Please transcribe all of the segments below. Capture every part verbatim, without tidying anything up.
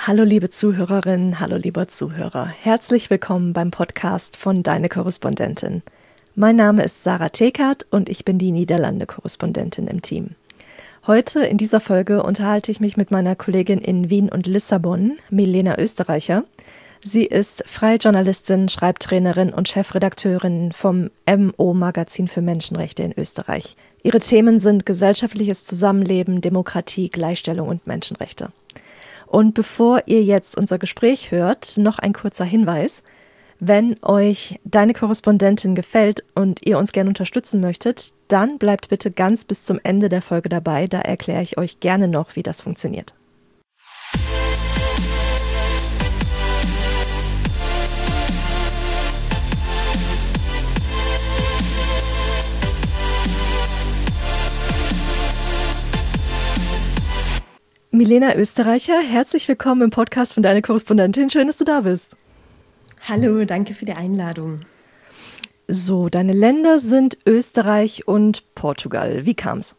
Hallo liebe Zuhörerinnen, hallo lieber Zuhörer. Herzlich willkommen beim Podcast von Deine Korrespondentin. Mein Name ist Sarah Tekert und ich bin die Niederlande-Korrespondentin im Team. Heute in dieser Folge unterhalte ich mich mit meiner Kollegin in Wien und Lissabon, Milena Österreicher. Sie ist freie Journalistin, Schreibtrainerin und Chefredakteurin vom M O-Magazin für Menschenrechte in Österreich. Ihre Themen sind gesellschaftliches Zusammenleben, Demokratie, Gleichstellung und Menschenrechte. Und bevor ihr jetzt unser Gespräch hört, noch ein kurzer Hinweis. Wenn euch Deine Korrespondentin gefällt und ihr uns gerne unterstützen möchtet, dann bleibt bitte ganz bis zum Ende der Folge dabei, da erkläre ich euch gerne noch, wie das funktioniert. Milena Österreicher, herzlich willkommen im Podcast von Deine Korrespondentin. Schön, dass du da bist. Hallo, danke für die Einladung. So, deine Länder sind Österreich und Portugal. Wie kam's?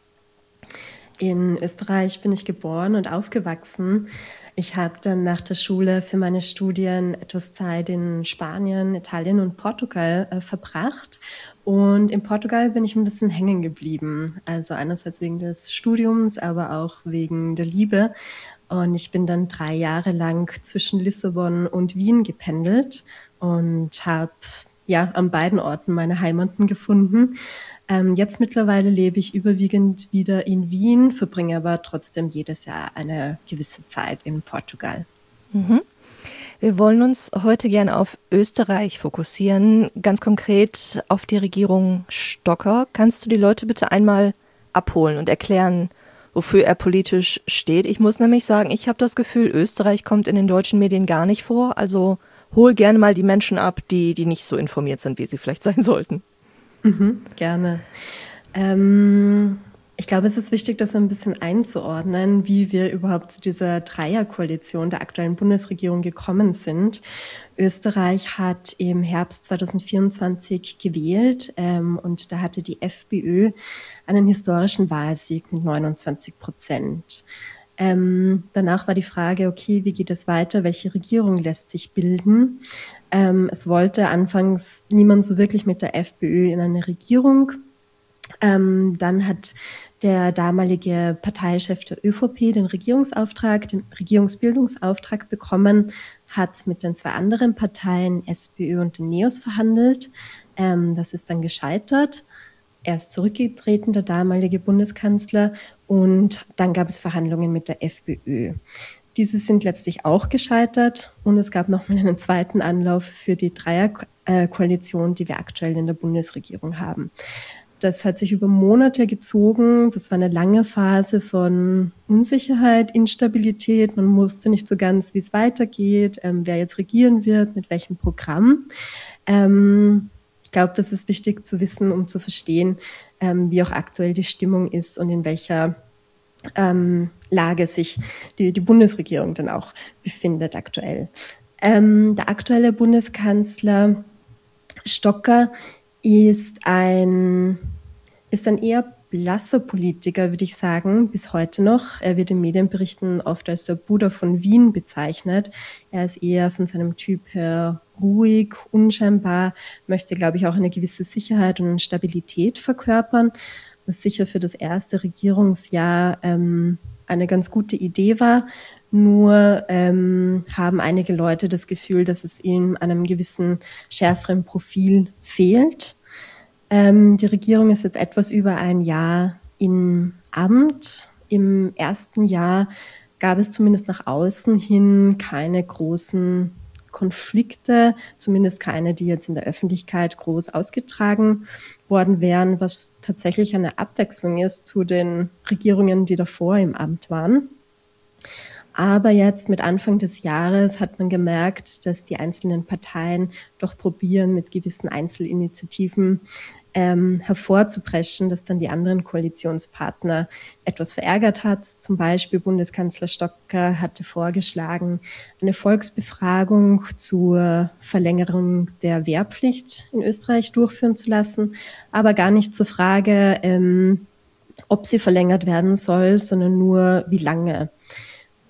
In Österreich bin ich geboren und aufgewachsen. Ich habe dann nach der Schule für meine Studien etwas Zeit in Spanien, Italien und Portugal äh, verbracht. Und in Portugal bin ich ein bisschen hängen geblieben. Also einerseits wegen des Studiums, aber auch wegen der Liebe. Und ich bin dann drei Jahre lang zwischen Lissabon und Wien gependelt und habe ja an beiden Orten meine Heimaten gefunden. Ähm, jetzt mittlerweile lebe ich überwiegend wieder in Wien, verbringe aber trotzdem jedes Jahr eine gewisse Zeit in Portugal. Mhm. Wir wollen uns heute gerne auf Österreich fokussieren, ganz konkret auf die Regierung Stocker. Kannst du die Leute bitte einmal abholen und erklären, wofür er politisch steht? Ich muss nämlich sagen, ich habe das Gefühl, Österreich kommt in den deutschen Medien gar nicht vor. Also hol gerne mal die Menschen ab, die, die nicht so informiert sind, wie sie vielleicht sein sollten. Mhm, gerne. Ähm, ich glaube, es ist wichtig, das ein bisschen einzuordnen, wie wir überhaupt zu dieser Dreierkoalition der aktuellen Bundesregierung gekommen sind. Österreich hat im Herbst zweitausendvierundzwanzig gewählt ähm, und da hatte die FPÖ einen historischen Wahlsieg mit neunundzwanzig Prozent. Ähm, danach war die Frage, okay, wie geht es weiter? Welche Regierung lässt sich bilden? Ähm, es wollte anfangs niemand so wirklich mit der FPÖ in eine Regierung. Ähm, dann hat der damalige Parteichef der ÖVP den Regierungsauftrag, den Regierungsbildungsauftrag bekommen, hat mit den zwei anderen Parteien, SPÖ und den NEOS, verhandelt. Ähm, das ist dann gescheitert. Er ist zurückgetreten, der damalige Bundeskanzler, und dann gab es Verhandlungen mit der FPÖ. Diese sind letztlich auch gescheitert und es gab nochmal einen zweiten Anlauf für die Dreierkoalition, die wir aktuell in der Bundesregierung haben. Das hat sich über Monate gezogen. Das war eine lange Phase von Unsicherheit, Instabilität. Man wusste nicht so ganz, wie es weitergeht, ähm, wer jetzt regieren wird, mit welchem Programm. Ähm, ich glaube, das ist wichtig zu wissen, um zu verstehen, ähm, wie auch aktuell die Stimmung ist und in welcher ähm, Lage sich die, die Bundesregierung dann auch befindet aktuell. Ähm, der aktuelle Bundeskanzler Stocker ist ein, ist ein eher blasser Politiker, würde ich sagen, bis heute noch. Er wird in Medienberichten oft als der Buddha von Wien bezeichnet. Er ist eher von seinem Typ her ruhig, unscheinbar, möchte, glaube ich, auch eine gewisse Sicherheit und Stabilität verkörpern, was sicher für das erste Regierungsjahr ähm, eine ganz gute Idee war. Nur ähm, haben einige Leute das Gefühl, dass es ihm an einem gewissen schärferen Profil fehlt. Ähm, die Regierung ist jetzt etwas über ein Jahr im Amt. Im ersten Jahr gab es zumindest nach außen hin keine großen Konflikte, zumindest keine, die jetzt in der Öffentlichkeit groß ausgetragen worden wären, was tatsächlich eine Abwechslung ist zu den Regierungen, die davor im Amt waren. Aber jetzt mit Anfang des Jahres hat man gemerkt, dass die einzelnen Parteien doch probieren, mit gewissen Einzelinitiativen ähm, hervorzupreschen, dass dann die anderen Koalitionspartner etwas verärgert hat. Zum Beispiel Bundeskanzler Stocker hatte vorgeschlagen, eine Volksbefragung zur Verlängerung der Wehrpflicht in Österreich durchführen zu lassen, aber gar nicht zur Frage, ähm, ob sie verlängert werden soll, sondern nur wie lange.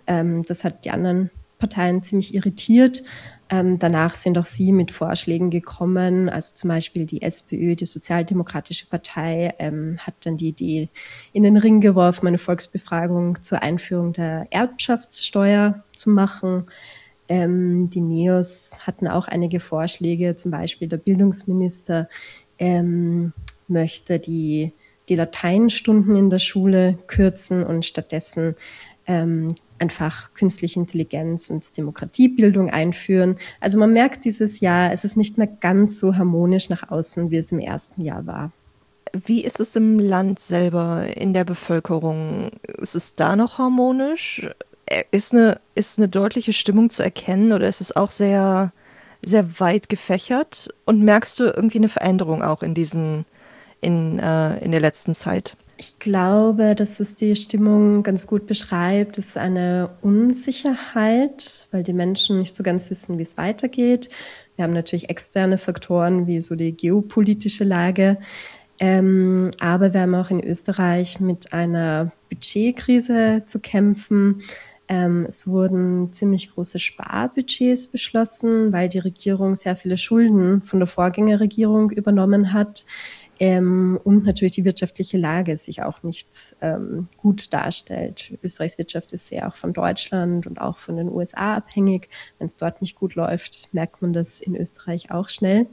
Ähm, das hat die anderen Parteien ziemlich irritiert. Ähm, danach sind auch sie mit Vorschlägen gekommen, also zum Beispiel die SPÖ, die Sozialdemokratische Partei, ähm, hat dann die Idee in den Ring geworfen, eine Volksbefragung zur Einführung der Erbschaftssteuer zu machen. Ähm, die Neos hatten auch einige Vorschläge, zum Beispiel der Bildungsminister ähm, möchte die, die Lateinstunden in der Schule kürzen und stattdessen ähm, einfach künstliche Intelligenz und Demokratiebildung einführen. Also man merkt dieses Jahr, es ist nicht mehr ganz so harmonisch nach außen, wie es im ersten Jahr war. Wie ist es im Land selber, in der Bevölkerung? Ist es da noch harmonisch? Ist eine, ist eine deutliche Stimmung zu erkennen oder ist es auch sehr, sehr weit gefächert? Und merkst du irgendwie eine Veränderung auch in diesen, in, äh, in der letzten Zeit? Ich glaube, dass es die Stimmung ganz gut beschreibt. Es ist eine Unsicherheit, weil die Menschen nicht so ganz wissen, wie es weitergeht. Wir haben natürlich externe Faktoren wie so die geopolitische Lage. Ähm, aber wir haben auch in Österreich mit einer Budgetkrise zu kämpfen. Ähm, es wurden ziemlich große Sparbudgets beschlossen, weil die Regierung sehr viele Schulden von der Vorgängerregierung übernommen hat. Ähm, und natürlich die wirtschaftliche Lage sich auch nicht ähm, gut darstellt. Österreichs Wirtschaft ist sehr auch von Deutschland und auch von den U S A abhängig. Wenn es dort nicht gut läuft, merkt man das in Österreich auch schnell.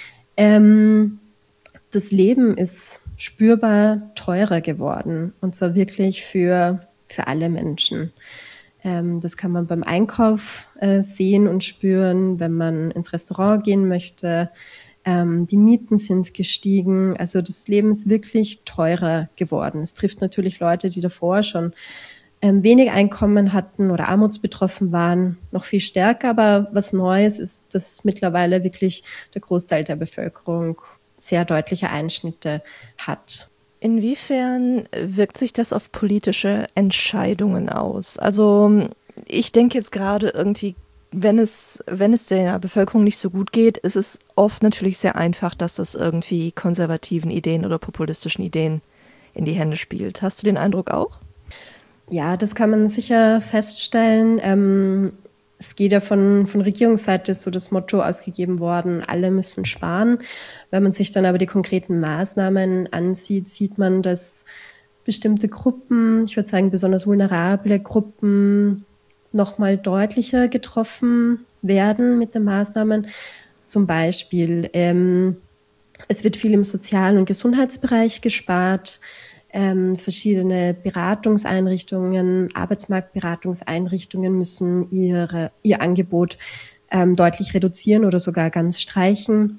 Ähm, das Leben ist spürbar teurer geworden und zwar wirklich für, für alle Menschen. Ähm, das kann man beim Einkauf äh, sehen und spüren, wenn man ins Restaurant gehen möchte. Ähm, die Mieten sind gestiegen. Also das Leben ist wirklich teurer geworden. Es trifft natürlich Leute, die davor schon ähm, wenig Einkommen hatten oder armutsbetroffen waren, noch viel stärker. Aber was Neues ist, dass mittlerweile wirklich der Großteil der Bevölkerung sehr deutliche Einschnitte hat. Inwiefern wirkt sich das auf politische Entscheidungen aus? Also ich denke jetzt gerade irgendwie, wenn es, wenn es der Bevölkerung nicht so gut geht, ist es oft natürlich sehr einfach, dass das irgendwie konservativen Ideen oder populistischen Ideen in die Hände spielt. Hast du den Eindruck auch? Ja, das kann man sicher feststellen. Ähm, es geht ja von, von Regierungsseite ist so das Motto ausgegeben worden, alle müssen sparen. Wenn man sich dann aber die konkreten Maßnahmen ansieht, sieht man, dass bestimmte Gruppen, ich würde sagen besonders vulnerable Gruppen, nochmal deutlicher getroffen werden mit den Maßnahmen. Zum Beispiel, ähm, es wird viel im Sozial- und Gesundheitsbereich gespart. Ähm, verschiedene Beratungseinrichtungen, Arbeitsmarktberatungseinrichtungen müssen ihre, ihr Angebot ähm, deutlich reduzieren oder sogar ganz streichen.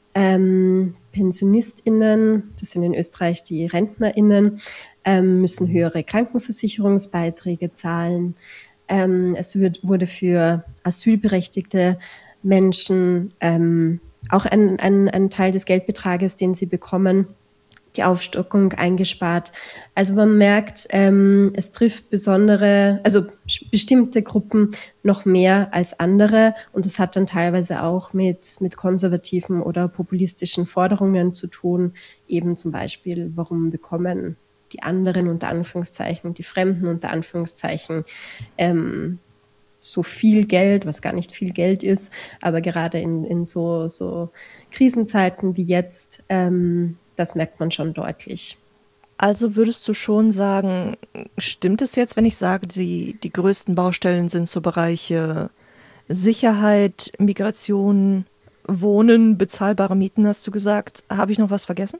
Ähm, PensionistInnen, das sind in Österreich die RentnerInnen, ähm, müssen höhere Krankenversicherungsbeiträge zahlen. Ähm, es wird, wurde für asylberechtigte Menschen ähm, auch ein, ein, ein Teil des Geldbetrages, den sie bekommen, die Aufstockung eingespart. Also man merkt, ähm, es trifft besondere, also bestimmte Gruppen noch mehr als andere und es hat dann teilweise auch mit, mit konservativen oder populistischen Forderungen zu tun, eben zum Beispiel, warum bekommen die anderen unter Anführungszeichen, die Fremden unter Anführungszeichen, ähm, so viel Geld, was gar nicht viel Geld ist, aber gerade in, in so, so Krisenzeiten wie jetzt, ähm, das merkt man schon deutlich. Also würdest du schon sagen, stimmt es jetzt, wenn ich sage, die, die größten Baustellen sind so Bereiche Sicherheit, Migration, Wohnen, bezahlbare Mieten, hast du gesagt. Habe ich noch was vergessen?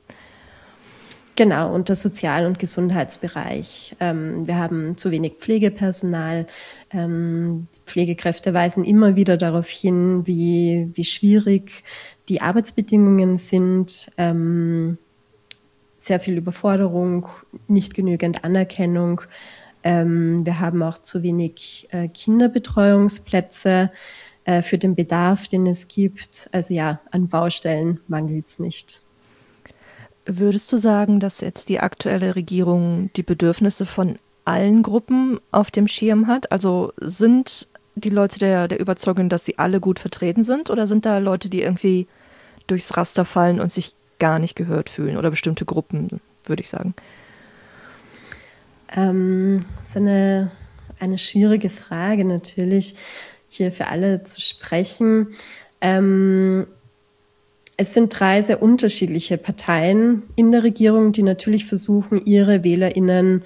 Genau, und der Sozial- und Gesundheitsbereich. Ähm, wir haben zu wenig Pflegepersonal. Ähm, Pflegekräfte weisen immer wieder darauf hin, wie, wie schwierig die Arbeitsbedingungen sind. Ähm, sehr viel Überforderung, nicht genügend Anerkennung. Ähm, wir haben auch zu wenig äh, Kinderbetreuungsplätze äh, für den Bedarf, den es gibt. Also ja, an Baustellen mangelt es nicht. Würdest du sagen, dass jetzt die aktuelle Regierung die Bedürfnisse von allen Gruppen auf dem Schirm hat? Also sind die Leute der, der Überzeugung, dass sie alle gut vertreten sind? Oder sind da Leute, die irgendwie durchs Raster fallen und sich gar nicht gehört fühlen? Oder bestimmte Gruppen, würde ich sagen? Ähm, das ist eine, eine schwierige Frage natürlich, hier für alle zu sprechen. Ähm, es sind drei sehr unterschiedliche Parteien in der Regierung, die natürlich versuchen, ihre WählerInnen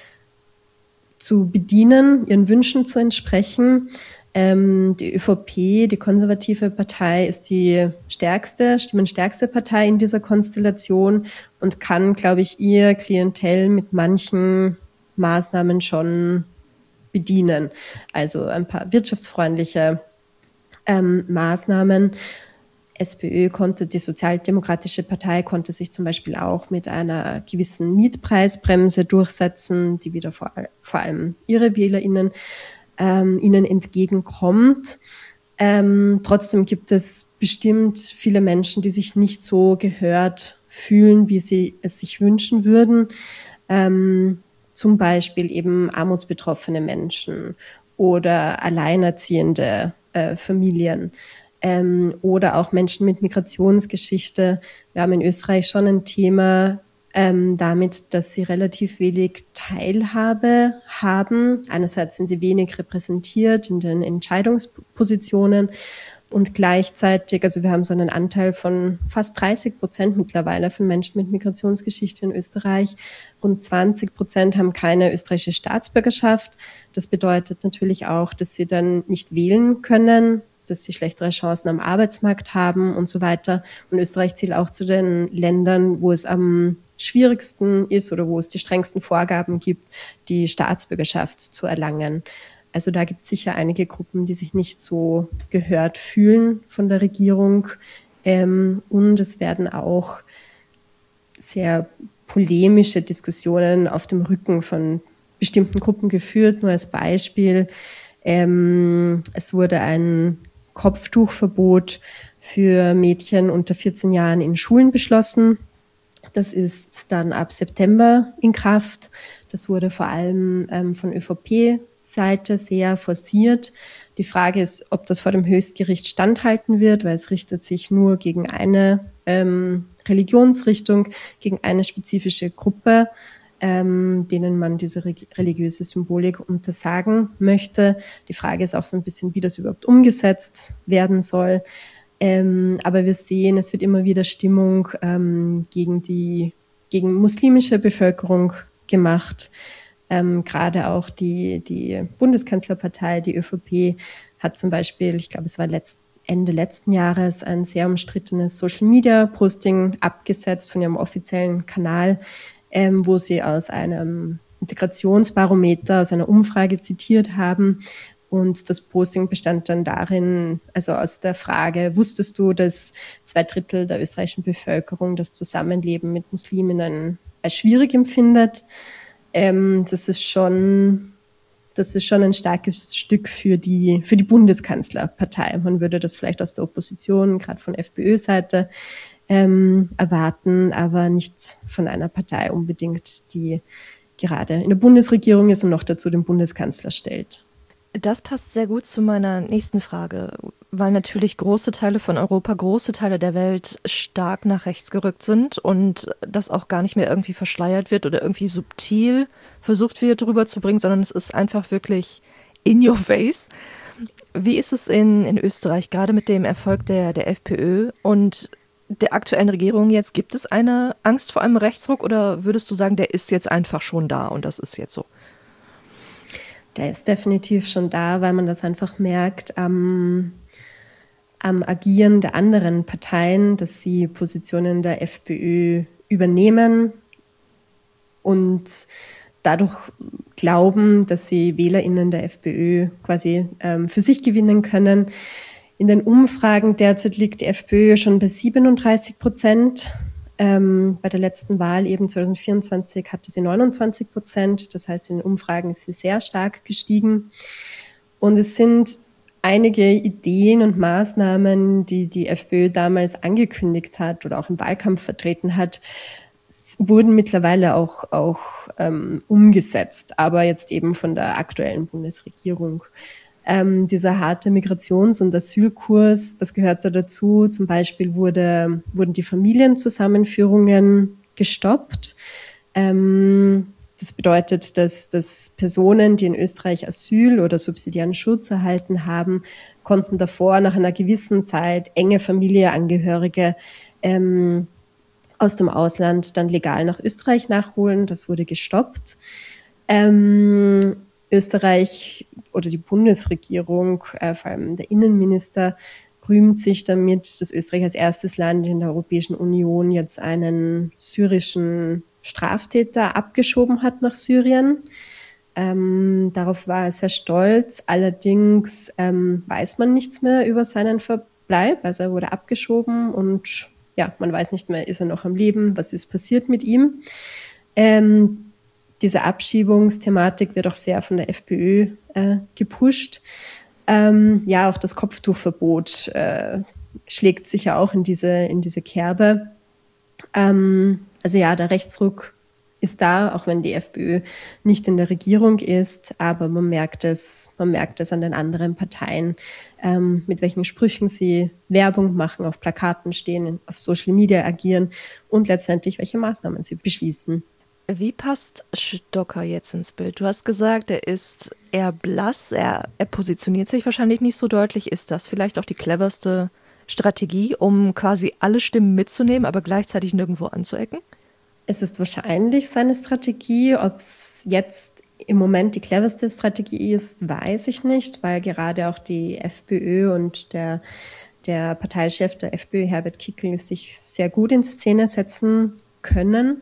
zu bedienen, ihren Wünschen zu entsprechen. Ähm, die ÖVP, die konservative Partei, ist die stärkste, stimmenstärkste Partei in dieser Konstellation und kann, glaube ich, ihr Klientel mit manchen Maßnahmen schon bedienen. Also ein paar wirtschaftsfreundliche ähm, Maßnahmen. SPÖ konnte, die Sozialdemokratische Partei konnte sich zum Beispiel auch mit einer gewissen Mietpreisbremse durchsetzen, die wieder vor, vor allem ihre WählerInnen ähm, ihnen entgegenkommt. Ähm, trotzdem gibt es bestimmt viele Menschen, die sich nicht so gehört fühlen, wie sie es sich wünschen würden. Ähm, zum Beispiel eben armutsbetroffene Menschen oder alleinerziehende äh, Familien. Ähm, oder auch Menschen mit Migrationsgeschichte. Wir haben in Österreich schon ein Thema ähm, damit, dass sie relativ wenig Teilhabe haben. Einerseits sind sie wenig repräsentiert in den Entscheidungspositionen und gleichzeitig, also wir haben so einen Anteil von fast dreißig Prozent mittlerweile von Menschen mit Migrationsgeschichte in Österreich. Rund zwanzig Prozent haben keine österreichische Staatsbürgerschaft. Das bedeutet natürlich auch, dass sie dann nicht wählen können, dass sie schlechtere Chancen am Arbeitsmarkt haben und so weiter. Und Österreich zählt auch zu den Ländern, wo es am schwierigsten ist oder wo es die strengsten Vorgaben gibt, die Staatsbürgerschaft zu erlangen. Also da gibt es sicher einige Gruppen, die sich nicht so gehört fühlen von der Regierung. Ähm, und es werden auch sehr polemische Diskussionen auf dem Rücken von bestimmten Gruppen geführt. Nur als Beispiel, ähm, es wurde ein Kopftuchverbot für Mädchen unter vierzehn Jahren in Schulen beschlossen. Das ist dann ab September in Kraft. Das wurde vor allem ähm, von ÖVP-Seite sehr forciert. Die Frage ist, ob das vor dem Höchstgericht standhalten wird, weil es richtet sich nur gegen eine ähm, Religionsrichtung, gegen eine spezifische Gruppe, ähm, denen man diese re- religiöse Symbolik untersagen möchte. Die Frage ist auch so ein bisschen, wie das überhaupt umgesetzt werden soll. Ähm, aber wir sehen, es wird immer wieder Stimmung ähm, gegen die gegen muslimische Bevölkerung gemacht. Ähm, gerade auch die, die Bundeskanzlerpartei, die ÖVP, hat zum Beispiel, ich glaube, es war letzt, Ende letzten Jahres, ein sehr umstrittenes Social-Media-Posting abgesetzt von ihrem offiziellen Kanal, ähm, wo sie aus einem Integrationsbarometer, aus einer Umfrage zitiert haben. Und das Posting bestand dann darin, also aus der Frage, wusstest du, dass zwei Drittel der österreichischen Bevölkerung das Zusammenleben mit Musliminnen als schwierig empfindet? Ähm, das ist schon, das ist schon ein starkes Stück für die, für die Bundeskanzlerpartei. Man würde das vielleicht aus der Opposition, gerade von FPÖ-Seite, ähm, erwarten, aber nicht von einer Partei unbedingt, die gerade in der Bundesregierung ist und noch dazu den Bundeskanzler stellt. Das passt sehr gut zu meiner nächsten Frage, weil natürlich große Teile von Europa, große Teile der Welt stark nach rechts gerückt sind und das auch gar nicht mehr irgendwie verschleiert wird oder irgendwie subtil versucht wird rüberzubringen, sondern es ist einfach wirklich in your face. Wie ist es in, in Österreich, gerade mit dem Erfolg der, der FPÖ und der aktuellen Regierung jetzt? Gibt es eine Angst vor einem Rechtsruck oder würdest du sagen, der ist jetzt einfach schon da und das ist jetzt so? Der ist definitiv schon da, weil man das einfach merkt am, am Agieren der anderen Parteien, dass sie Positionen der FPÖ übernehmen und dadurch glauben, dass sie WählerInnen der FPÖ quasi ähm, für sich gewinnen können. In den Umfragen derzeit liegt die FPÖ schon bei siebenunddreißig Prozent. Ähm, bei der letzten Wahl eben zwanzig vierundzwanzig hatte sie neunundzwanzig Prozent. Das heißt, in den Umfragen ist sie sehr stark gestiegen. Und es sind einige Ideen und Maßnahmen, die die FPÖ damals angekündigt hat oder auch im Wahlkampf vertreten hat, wurden mittlerweile auch, auch ähm, umgesetzt, aber jetzt eben von der aktuellen Bundesregierung. Ähm, dieser harte Migrations- und Asylkurs, was gehört da dazu? Zum Beispiel wurde, wurden die Familienzusammenführungen gestoppt. Ähm, Das bedeutet, dass, dass Personen, die in Österreich Asyl oder subsidiären Schutz erhalten haben, konnten davor nach einer gewissen Zeit enge Familienangehörige ähm, aus dem Ausland dann legal nach Österreich nachholen. Das wurde gestoppt. Ähm, Österreich oder die Bundesregierung, äh, vor allem der Innenminister, rühmt sich damit, dass Österreich als erstes Land in der Europäischen Union jetzt einen syrischen Straftäter abgeschoben hat nach Syrien. Ähm, darauf war er sehr stolz. Allerdings ähm, weiß man nichts mehr über seinen Verbleib. Also er wurde abgeschoben und ja, man weiß nicht mehr, ist er noch am Leben, was ist passiert mit ihm. Ähm, diese Abschiebungsthematik wird auch sehr von der FPÖ äh, gepusht. Ähm, ja, auch das Kopftuchverbot äh, schlägt sich ja auch in diese, in diese Kerbe. Ähm, also ja, der Rechtsruck ist da, auch wenn die FPÖ nicht in der Regierung ist, aber man merkt es, man merkt es an den anderen Parteien, ähm, mit welchen Sprüchen sie Werbung machen, auf Plakaten stehen, auf Social Media agieren und letztendlich welche Maßnahmen sie beschließen. Wie passt Stocker jetzt ins Bild? Du hast gesagt, er ist eher blass, er, er positioniert sich wahrscheinlich nicht so deutlich. Ist das vielleicht auch die cleverste Strategie, um quasi alle Stimmen mitzunehmen, aber gleichzeitig nirgendwo anzuecken? Es ist wahrscheinlich seine Strategie. Ob es jetzt im Moment die cleverste Strategie ist, weiß ich nicht, weil gerade auch die FPÖ und der, der Parteichef der FPÖ, Herbert Kickl, sich sehr gut in Szene setzen können.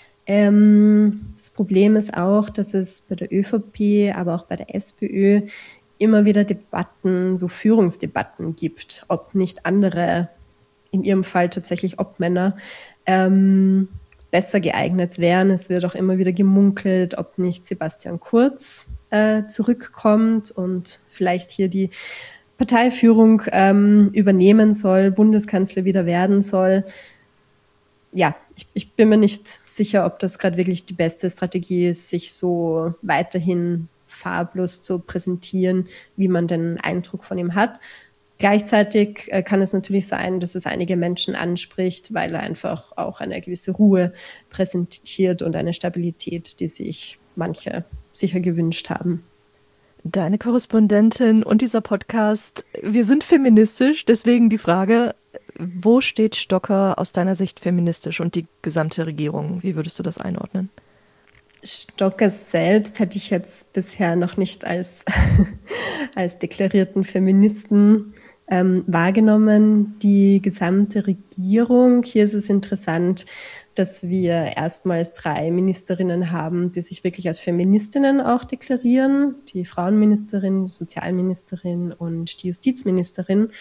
Ähm, das Problem ist auch, dass es bei der ÖVP, aber auch bei der SPÖ immer wieder Debatten, so Führungsdebatten gibt, ob nicht andere, in ihrem Fall tatsächlich Obmänner, ähm, besser geeignet wären. Es wird auch immer wieder gemunkelt, ob nicht Sebastian Kurz äh, zurückkommt und vielleicht hier die Parteiführung ähm, übernehmen soll, Bundeskanzler wieder werden soll. Ja, ich, ich bin mir nicht sicher, ob das gerade wirklich die beste Strategie ist, sich so weiterhin farblos zu präsentieren, wie man den Eindruck von ihm hat. Gleichzeitig äh, kann es natürlich sein, dass es einige Menschen anspricht, weil er einfach auch eine gewisse Ruhe präsentiert und eine Stabilität, die sich manche sicher gewünscht haben. Deine Korrespondentin und dieser Podcast, wir sind feministisch, deswegen die Frage, wo steht Stocker aus deiner Sicht feministisch und die gesamte Regierung? Wie würdest du das einordnen? Stocker selbst hätte ich jetzt bisher noch nicht als, als deklarierten Feministen ähm, wahrgenommen. Die gesamte Regierung, hier ist es interessant, dass wir erstmals drei Ministerinnen haben, die sich wirklich als Feministinnen auch deklarieren. Die Frauenministerin, die Sozialministerin und die Justizministerin.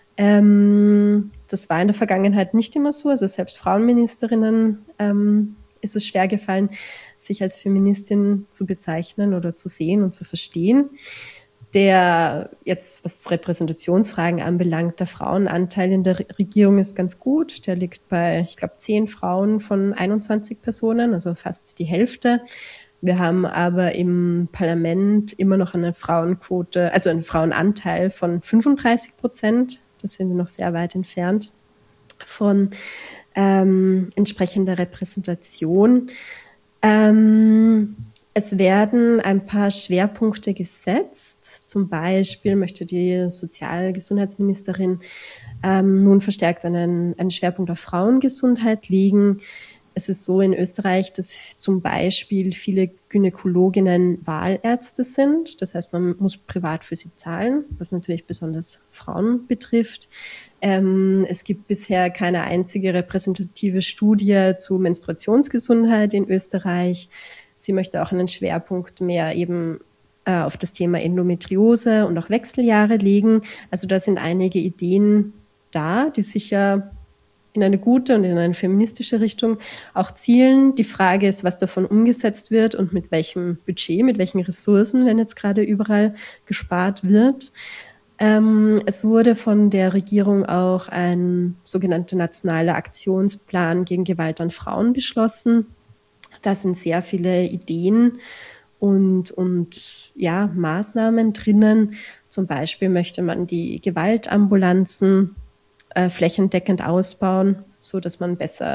Ähm, das war in der Vergangenheit nicht immer so. Also selbst Frauenministerinnen ähm, ist es schwer gefallen, sich als Feministin zu bezeichnen oder zu sehen und zu verstehen. Der jetzt, was Repräsentationsfragen anbelangt, der Frauenanteil in der Regierung ist ganz gut. Der liegt bei, ich glaube, zehn Frauen von einundzwanzig Personen, also fast die Hälfte. Wir haben aber im Parlament immer noch eine Frauenquote, also einen Frauenanteil von fünfunddreißig Prozent. Da sind wir noch sehr weit entfernt von ähm, entsprechender Repräsentation. Ähm, Es werden ein paar Schwerpunkte gesetzt. Zum Beispiel möchte die Sozialgesundheitsministerin ähm, nun verstärkt einen, einen Schwerpunkt auf Frauengesundheit legen. Es ist so in Österreich, dass zum Beispiel viele Gynäkologinnen Wahlärzte sind. Das heißt, man muss privat für sie zahlen, was natürlich besonders Frauen betrifft. Ähm, es gibt bisher keine einzige repräsentative Studie zu Menstruationsgesundheit in Österreich. Sie möchte auch einen Schwerpunkt mehr eben äh, auf das Thema Endometriose und auch Wechseljahre legen. Also da sind einige Ideen da, die sicher in eine gute und in eine feministische Richtung auch zielen. Die Frage ist, was davon umgesetzt wird und mit welchem Budget, mit welchen Ressourcen, wenn jetzt gerade überall gespart wird. Ähm, es wurde von der Regierung auch ein sogenannter nationaler Aktionsplan gegen Gewalt an Frauen beschlossen. Da sind sehr viele Ideen und, und ja, Maßnahmen drinnen. Zum Beispiel möchte man die Gewaltambulanzen äh, flächendeckend ausbauen, so dass man besser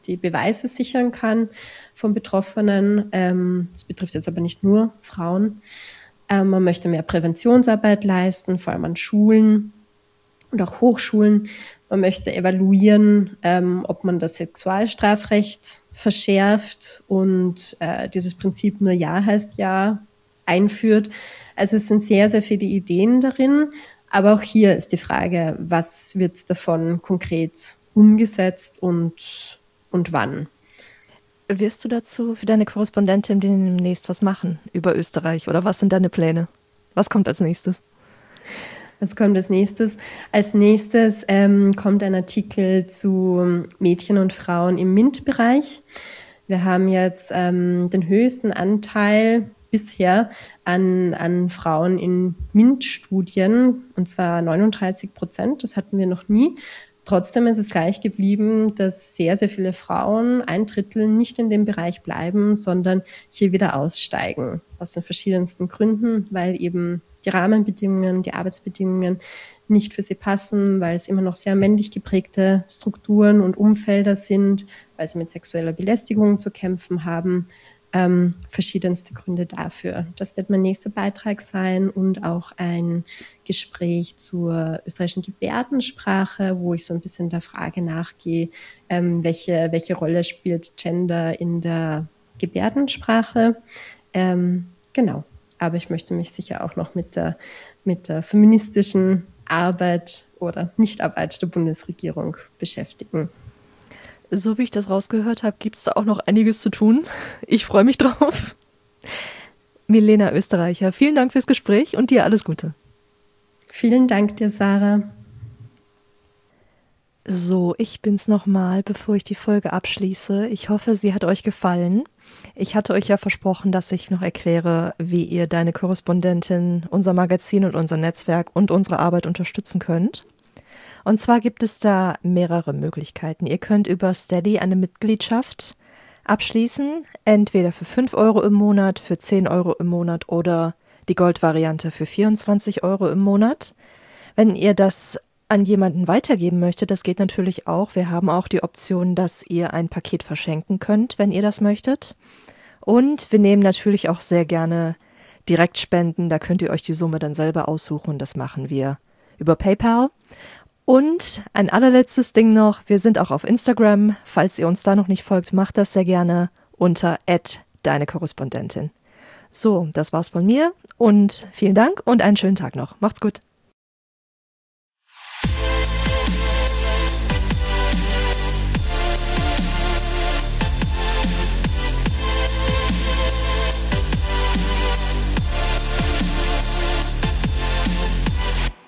die Beweise sichern kann von Betroffenen. Ähm, das betrifft jetzt aber nicht nur Frauen. Ähm, man möchte mehr Präventionsarbeit leisten, vor allem an Schulen und auch Hochschulen. Man möchte evaluieren, ähm, ob man das Sexualstrafrecht verschärft und äh, dieses Prinzip nur Ja heißt Ja einführt. Also es sind sehr, sehr viele Ideen darin. Aber auch hier ist die Frage, was wird davon konkret umgesetzt und, und wann? Wirst du dazu für deine Korrespondentin demnächst was machen über Österreich oder was sind deine Pläne? Was kommt als nächstes? Was kommt als nächstes? Als nächstes ähm, kommt ein Artikel zu Mädchen und Frauen im MINT-Bereich. Wir haben jetzt ähm, den höchsten Anteil bisher an, an Frauen in MINT-Studien, und zwar neununddreißig Prozent. Das hatten wir noch nie. Trotzdem ist es gleich geblieben, dass sehr, sehr viele Frauen, ein Drittel, nicht in dem Bereich bleiben, sondern hier wieder aussteigen. Aus den verschiedensten Gründen, weil eben die Rahmenbedingungen, die Arbeitsbedingungen nicht für sie passen, weil es immer noch sehr männlich geprägte Strukturen und Umfelder sind, weil sie mit sexueller Belästigung zu kämpfen haben. Ähm, verschiedenste Gründe dafür. Das wird mein nächster Beitrag sein und auch ein Gespräch zur österreichischen Gebärdensprache, wo ich so ein bisschen der Frage nachgehe, ähm, welche, welche Rolle spielt Gender in der Gebärdensprache. Ähm, genau, aber ich möchte mich sicher auch noch mit der, mit der feministischen Arbeit oder Nichtarbeit der Bundesregierung beschäftigen. So wie ich das rausgehört habe, gibt es da auch noch einiges zu tun. Ich freue mich drauf. Milena Österreicher, vielen Dank fürs Gespräch und dir alles Gute. Vielen Dank dir, Sarah. So, ich bin's nochmal, bevor ich die Folge abschließe. Ich hoffe, sie hat euch gefallen. Ich hatte euch ja versprochen, dass ich noch erkläre, wie ihr Deine Korrespondentin, unser Magazin und unser Netzwerk und unsere Arbeit unterstützen könnt. Und zwar gibt es da mehrere Möglichkeiten. Ihr könnt über Steady eine Mitgliedschaft abschließen, entweder für fünf Euro im Monat, für zehn Euro im Monat oder die Goldvariante für vierundzwanzig Euro im Monat. Wenn ihr das an jemanden weitergeben möchtet, das geht natürlich auch. Wir haben auch die Option, dass ihr ein Paket verschenken könnt, wenn ihr das möchtet. Und wir nehmen natürlich auch sehr gerne Direktspenden. Da könnt ihr euch die Summe dann selber aussuchen. Das machen wir über PayPal. Und ein allerletztes Ding noch, wir sind auch auf Instagram. Falls ihr uns da noch nicht folgt, macht das sehr gerne unter at deine Korrespondentin. So, das war's von mir und vielen Dank und einen schönen Tag noch. Macht's gut.